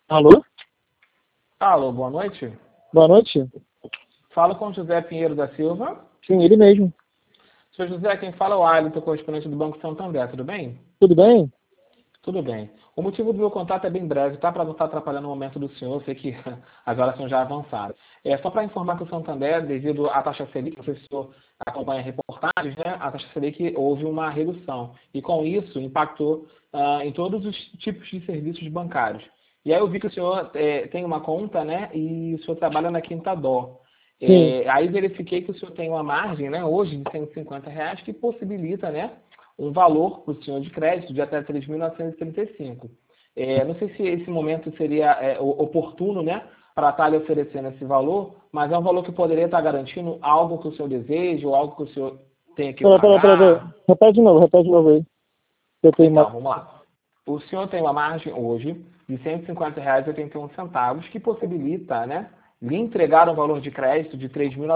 Alô? Alô, boa noite. Boa noite. Falo com José Pinheiro da Silva. Sim, ele mesmo. Senhor José, quem fala é o Alisson, correspondente do Banco Santander, tudo bem? Tudo bem? Tudo bem. O motivo do meu contato é bem breve, tá? Para não estar atrapalhando o momento do senhor, eu sei que as horas são já avançadas. É só para informar que o Santander, devido à taxa Selic, não sei se o senhor acompanha reportagens, né? A taxa Selic houve uma redução. E com isso, impactou em todos os tipos de serviços bancários. E aí eu vi que o senhor tem uma conta, né? E o senhor trabalha na Quinta Dó. Sim. Aí verifiquei que o senhor tem uma margem, né, hoje de R$ 150, que possibilita, né, um valor para o senhor de crédito de até 3.935. Não sei se esse momento seria oportuno, né, para estar lhe oferecendo esse valor, mas é um valor que poderia estar garantindo algo que o senhor deseja ou algo que o senhor tenha que Pera. pagar. Repete de novo aí. Eu tenho Então, uma... vamos lá. O senhor tem uma margem hoje de R$ 150,81, que possibilita, né, lhe entregar um valor de crédito de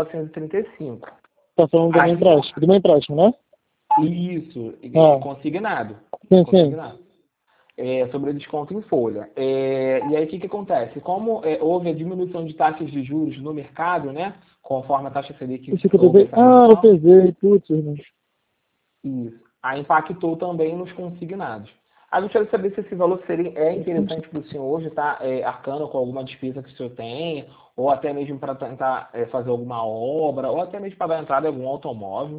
3.935. Tá falando Aí, do meu empréstimo, né? isso, Ah, consignado. sim. Consignado. Sobre desconto em folha. E aí, o que, que acontece? Como houve a diminuição de taxas de juros no mercado, né? Conforme a taxa Selic Isso que eu houve pesei. essa Ah, eu redução, pesei. Putz, irmão. isso. Aí impactou também nos consignados. Aí eu gostaria de saber se esse valor é interessante para o senhor hoje, tá? Arcando com alguma despesa que o senhor tem, ou até mesmo para tentar fazer alguma obra, ou até mesmo para dar entrada em algum automóvel.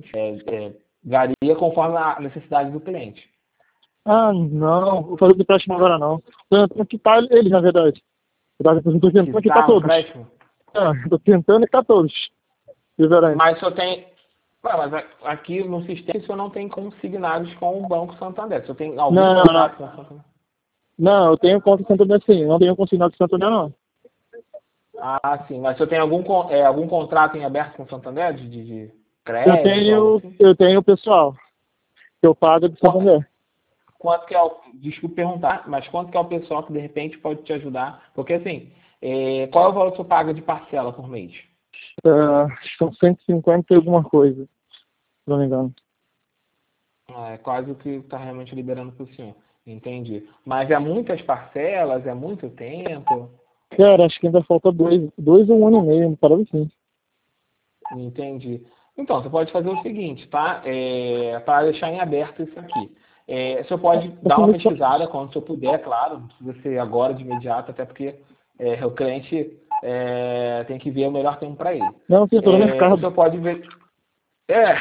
Varia conforme a necessidade do cliente. Ah, não. Vou fazer do empréstimo agora, não. Tô tentando quitar eles, na verdade. Tô tentando quitar Quitar o todos. empréstimo? Ah, tô tentando quitar todos. Diferente. Mas o senhor tem. Ué, mas aqui no sistema o senhor não tem consignados com o Banco Santander. O senhor tem algum Não. contrato com o Santander? Não, eu tenho conta de Santander sim. Não tenho consignado de Santander, não. Ah, sim. Mas o senhor tem algum contrato em aberto com o Santander de crédito, algo assim? Eu tenho o pessoal que eu pago de Qu- Santander. Quanto que é o. Desculpe perguntar, mas quanto que é o pessoal que de repente pode te ajudar? Porque assim, qual é o valor que o senhor paga de parcela por mês? São 150 e alguma coisa, se não me engano. É quase o que está realmente liberando para o senhor. Entendi. Mas é muitas parcelas, é muito tempo? Cara, acho que ainda falta dois ou um ano e meio, uma parada assim. Entendi. Então, você pode fazer o seguinte, tá? Para deixar em aberto isso aqui. O senhor pode dar Assim, uma muito pesquisada quando o senhor puder, claro, não precisa ser agora de imediato, até porque o cliente tem que ver o melhor tempo para ele. não, sim, eu tô no O mercado. senhor pode ver. É,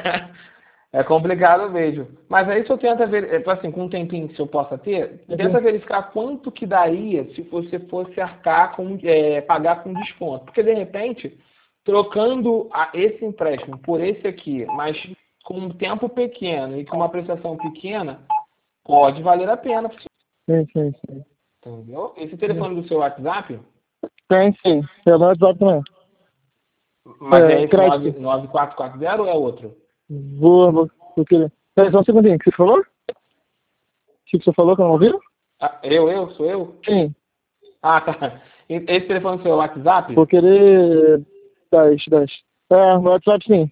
é complicado mesmo. Mas aí o senhor tenta ver, assim, com um tempinho que o senhor possa ter, tenta verificar quanto que daria se você fosse arcar pagar com desconto. Porque de repente, trocando esse empréstimo por esse aqui, mas com um tempo pequeno e com uma prestação pequena, pode valer a pena. Sim. Entendeu? Esse telefone do seu WhatsApp, Sim. É o meu WhatsApp também. mas é esse Crédito. 9440 ou é outro? Vou querer. Peraí, só um segundinho, o que você falou? O que você falou que eu não ouvi? Ah, sou eu? Sim, Ah, tá. Esse telefone do seu WhatsApp? vou querer 10. No WhatsApp sim.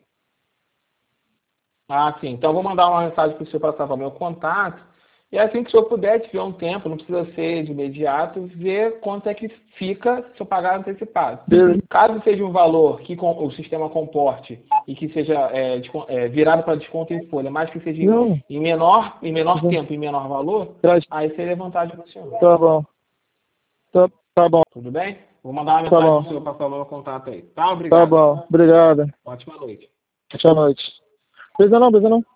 Ah, sim. Então, eu vou mandar uma mensagem para o senhor para salvar meu contato. E assim que o senhor puder, tiver um tempo, não precisa ser de imediato, ver quanto é que fica se eu pagar antecipado. Beleza. Caso seja um valor que o sistema comporte e que seja virado para desconto em folha, mas que seja Não, em menor tempo, em menor valor, crédito. aí seria vantagem para o senhor. Tá bom. Tá bom. Tudo bem? Vou mandar uma Tá mensagem para o bom. senhor para salvar meu contato aí. Tá? Tá Obrigado. bom. Obrigado. Ótima noite. Boa noite. Precisa não.